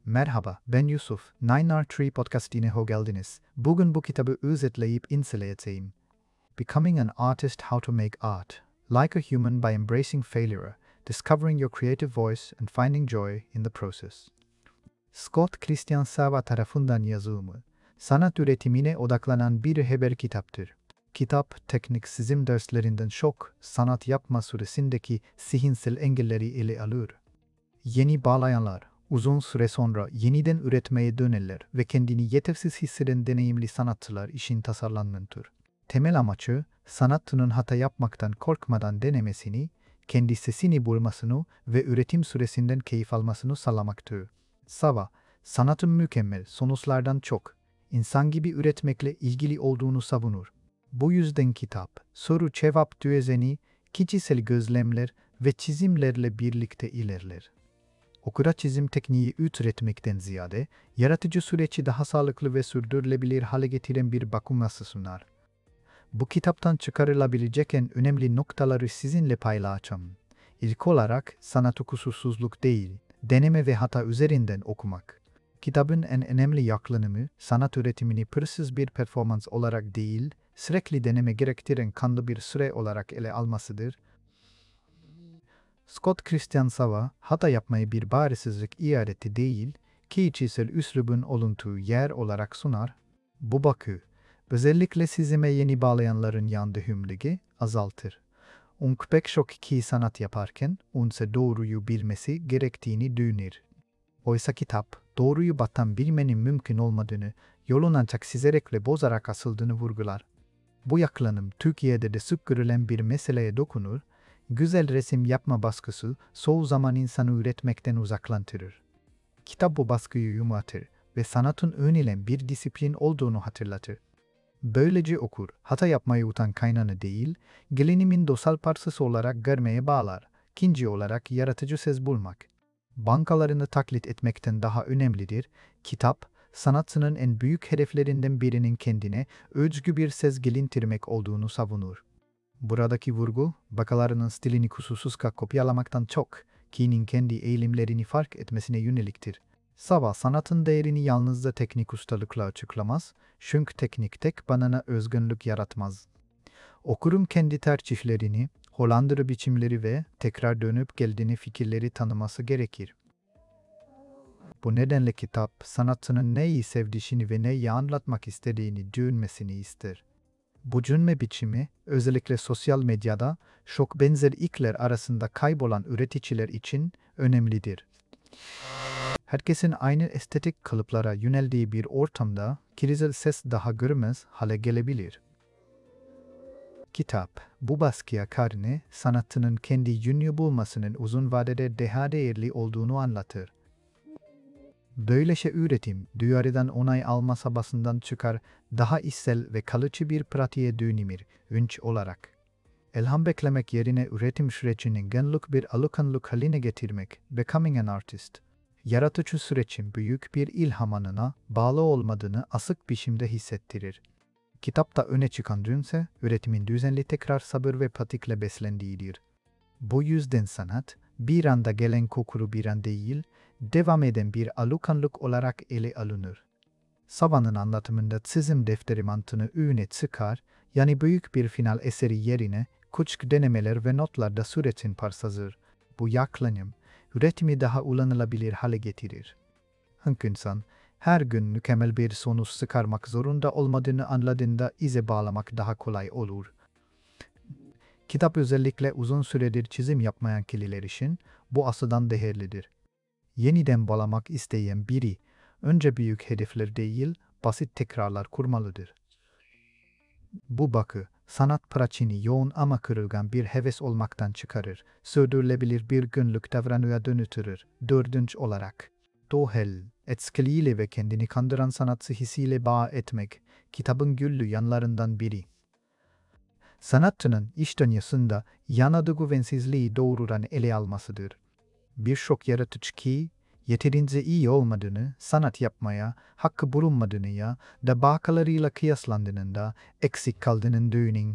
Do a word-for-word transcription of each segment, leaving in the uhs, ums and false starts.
Merhaba, ben Yusuf. Nine R Tree Podcast'ine hoş geldiniz. Bugün bu kitabı özetleyip inceleyeceğim. Becoming an Artist: How to Make Art. Like a Human by Embracing Failure, Discovering Your Creative Voice and Finding Joy in the Process. Scott Christian Sava tarafından yazımı, sanat üretimine odaklanan bir haber kitaptır. Kitap, teknik çizim derslerinden çok, sanat yapma süresindeki zihinsel engelleri ele alır. Yeni bağlayanlar, uzun süre sonra yeniden üretmeye dönerler ve kendini yetersiz hisseden deneyimli sanatçılar için tasarlanmıştır. Temel amacı, sanatçının hata yapmaktan korkmadan denemesini, kendi sesini bulmasını ve üretim süresinden keyif almasını sağlamaktır. Sava, sanatın mükemmel sonuçlardan çok, insan gibi üretmekle ilgili olduğunu savunur. Bu yüzden kitap, soru-cevap düzeni, kişisel gözlemler ve çizimlerle birlikte ilerler. Okura çizim tekniği üretmekten ziyade, yaratıcı süreci daha sağlıklı ve sürdürülebilir hale getiren bir bakım nasıl sunar. Bu kitaptan çıkarılabilecek en önemli noktaları sizinle paylaşacağım. İlk olarak sanatı kusursuzluk değil, deneme ve hata üzerinden okumak. Kitabın en önemli yaklaşımı, sanat üretimini pırsız bir performans olarak değil, sürekli deneme gerektiren kanlı bir süre olarak ele almasıdır. Scott Christian Sava, hata yapmayı bir barirsizlik iadeti değil, kişisel üslubun olunduğu yer olarak sunar. Bu bakı, özellikle çizime yeni bağlayanların yandahımlığı azaltır. Onun pek çok kişi sanat yaparken, onse doğruyu bilmesi gerektiğini düşünür. Oysa kitap, doğruyu battan bilmenin mümkün olmadığını, yolun ancak çizerek ve bozarak asıldığını vurgular. Bu yaklaşım Türkiye'de de sık görülen bir meseleye dokunur. Güzel resim yapma baskısı çoğu zaman insanı üretmekten uzaklaştırır. Kitap bu baskıyı yumuşatır ve sanatın önerilen bir disiplin olduğunu hatırlatır. Böylece okur, hata yapmayı utan kaynağını değil, gelinimin dosal parçası olarak görmeye bağlar. İkinci olarak yaratıcı ses bulmak. Bankalarını taklit etmekten daha önemlidir. Kitap, sanatçının en büyük hedeflerinden birinin kendine özgü bir ses gelintirmek olduğunu savunur. Buradaki vurgu, bakalarının stilini kusursuz kopyalamaktan çok, kişinin kendi eğilimlerini fark etmesine yöneliktir. Sava, sanatın değerini yalnızca teknik ustalıkla açıklamaz, çünkü teknik tek banana özgünlük yaratmaz. Okurun kendi tercihlerini, Hollandalı biçimleri ve tekrar dönüp geldiğini fikirleri tanıması gerekir. Bu nedenle kitap, sanatçının neyi sevdiğini ve neyi anlatmak istediğini düşünmesini ister. Bu düşünme biçimi, özellikle sosyal medyada, çok benzer ilkler arasında kaybolan üreticiler için önemlidir. Herkesin aynı estetik kalıplara yöneldiği bir ortamda, kişisel ses daha görünmez hale gelebilir. Kitap, bu baskıya karşı sanatçının kendi yönünü bulmasının uzun vadede daha değerli olduğunu anlatır. Böylece üretim, duyarıdan onay alma çabasından çıkar, daha içsel ve kalıcı bir pratiğe dönümür, ünç olarak. İlham beklemek yerine üretim sürecini genellik bir alışkanlık haline getirmek, becoming an artist. Yaratıcı sürecin büyük bir ilham anına bağlı olmadığını asık biçimde hissettirir. Kitapta öne çıkan dünse, üretimin düzenli tekrar sabır ve pratikle beslendiğidir. Bu yüzden sanat, bir anda gelen kokulu bir an değil, devam eden bir alışkanlık olarak ele alınır. Sava'nın anlatımında çizim defteri mantığını öne çıkar, yani büyük bir final eseri yerine küçük denemeler ve notlarda sürecin parçasıdır. Bu yaklaşım, üretimi daha kullanılabilir hale getirir. Hangi insan, her gün mükemmel bir sonuç çıkarmak zorunda olmadığını anladığında ize bağlamak daha kolay olur. Kitap özellikle uzun süredir çizim yapmayan kişiler için bu açıdan değerlidir. Yeniden bağlamak isteyen biri, önce büyük hedefler değil, basit tekrarlar kurmalıdır. Bu bakı, sanat pratiğini yoğun ama kırılgan bir heves olmaktan çıkarır, sürdürülebilir bir günlük davranışa dönüştürür. Dördüncü olarak, doğal, etkiliyle ve kendini kandıran sanatçı hissiyle bağ etmek, kitabın güllü yanlarından biri. Sanatçının iş dünyasında yanadığı güvensizliği doğrudan ele almasıdır. Birçok yaratıcı ki, yeterince iyi olmadığını, sanat yapmaya, hakkı bulunmadığını ya da başkalarıyla kıyaslandığında eksik kaldığının düşünün.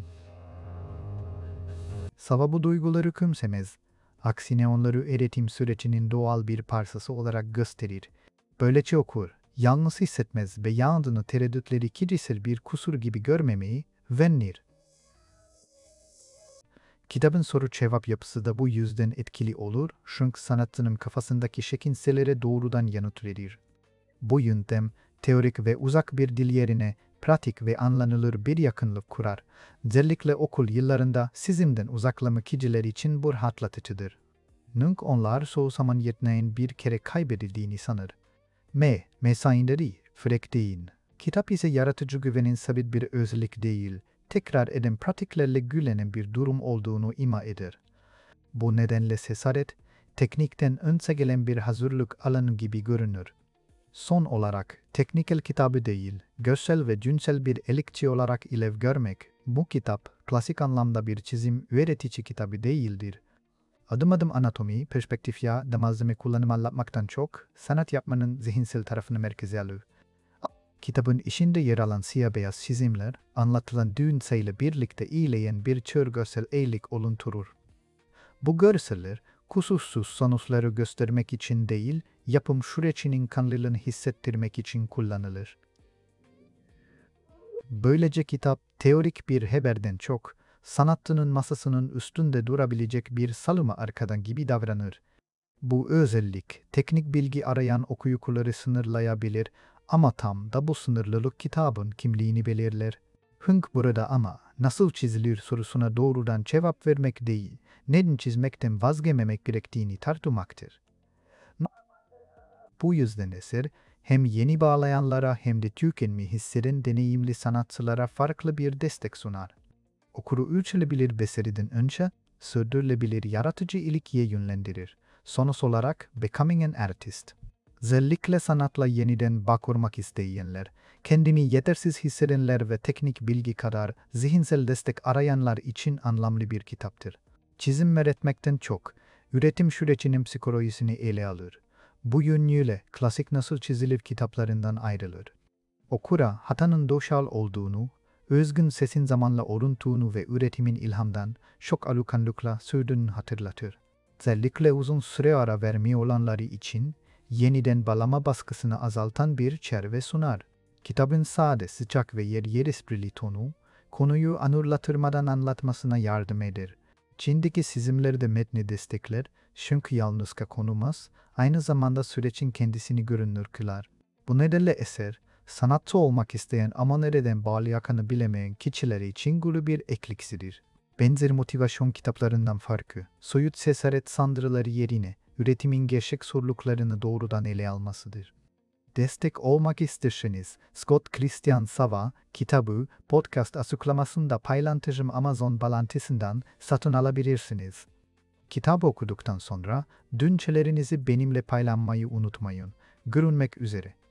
Sava bu duyguları küçümsemez. Aksine onları üretim sürecinin doğal bir parçası olarak gösterir. Böylece okur, yalnız hissetmez ve yandığını tereddütleri kişisel bir kusur gibi görmemeyi öğrenir. Kitabın soru-cevap yapısı da bu yüzden etkili olur, çünkü sanatçının kafasındaki şekilselere doğrudan yanıt verir. Bu yöntem, teorik ve uzak bir dil yerine pratik ve anlanılır bir yakınlık kurar. Özellikle okul yıllarında çizimden uzaklama kişiler için bu rahatlatıcıdır. Çünkü onlar çoğu zaman yeteneğin bir kere kaybedildiğini sanır. M. Mesaileri, frek değil. Kitap ise yaratıcı güvenin sabit bir özellik değil, tekrar eden pratiklerle güllenen bir durum olduğunu ima eder. Bu nedenle cesaret, teknikten önce gelen bir hazırlık alanı gibi görünür. Son olarak, teknikel kitabı değil, görsel ve cinsel bir elekçi olarak ilev görmek, bu kitap, klasik anlamda bir çizim öğretici kitabı değildir. Adım adım anatomi, perspektif ya da malzeme kullanımı anlatmaktan çok, sanat yapmanın zihinsel tarafını merkeze alır. Kitabın içinde yer alan siyah beyaz çizimler, anlatılan düğünseyle birlikte iyileyen bir tür görsel eğilik oluşturur. Bu görseller, kusursuz sonuçları göstermek için değil, yapım sürecinin kanlılığını hissettirmek için kullanılır. Böylece kitap, teorik bir haberden çok, sanatçının masasının üstünde durabilecek bir salma arkadan gibi davranır. Bu özellik, teknik bilgi arayan okuyucuları sınırlayabilir ama tam da bu sınırlılık kitabın kimliğini belirler. Hünk burada ama nasıl çizilir sorusuna doğrudan cevap vermek değil, neden çizmekten vazgeçmemek gerektiğini tartışmaktır. Bu yüzden eser, hem yeni bağlayanlara hem de tükenmeyi hisseden deneyimli sanatçılara farklı bir destek sunar. Okuru ölçülebilir beceriden önce, sürdürülebilir yaratıcı ilgiye yönlendirir. Sonuç olarak Becoming an Artist. Özellikle sanatla yeniden bağ kurmak isteyenler, kendini yetersiz hissedenler ve teknik bilgi kadar zihinsel destek arayanlar için anlamlı bir kitaptır. Çizim öğretmekten çok, üretim sürecinin psikolojisini ele alır. Bu yönüyle klasik nasıl çizilir kitaplarından ayrılır. Okura hatanın doğal olduğunu, özgün sesin zamanla oruntuğunu ve üretimin ilhamdan, şok alukanlıkla sürdüğünü hatırlatır. Özellikle uzun süre ara vermiyor olanları için, yeniden bağlama baskısını azaltan bir çerçeve sunar. Kitabın sade, sıcak ve yer yer esprili tonu, konuyu anırlatırmadan anlatmasına yardım eder. Çin'deki çizimlerde metni destekler, çünkü yalnızca konumaz, aynı zamanda sürecin kendisini görünür kılar. Bu nedenle eser, sanatçı olmak isteyen ama nereden bağlayakanı bilemeyen kişiler için gülü bir ekliksidir. Benzer motivasyon kitaplarından farkı, soyut cesaret sandırıları yerine üretimin gerçek zorluklarını doğrudan ele almasıdır. Destek olmak isterseniz Scott Christian Sava kitabı podcast açıklamasında paylaştığım Amazon bağlantısından satın alabilirsiniz. Kitabı okuduktan sonra düşüncelerinizi benimle paylaşmayı unutmayın. Görüşmek üzere.